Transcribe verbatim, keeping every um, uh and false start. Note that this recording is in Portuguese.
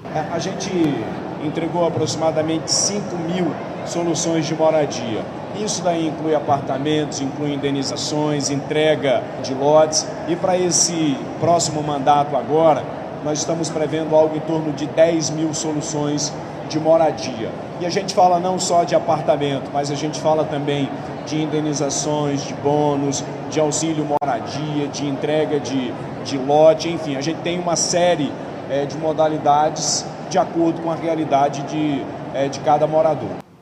A gente entregou aproximadamente cinco mil soluções de moradia. Isso daí inclui apartamentos, inclui indenizações, entrega de lotes. E para esse próximo mandato agora, nós estamos prevendo algo em torno de dez mil soluções de moradia. E a gente fala não só de apartamento, mas a gente fala também de indenizações, de bônus, de auxílio moradia, de entrega de, de lote, enfim, a gente tem uma série é, de modalidades de acordo com a realidade de, é, de cada morador.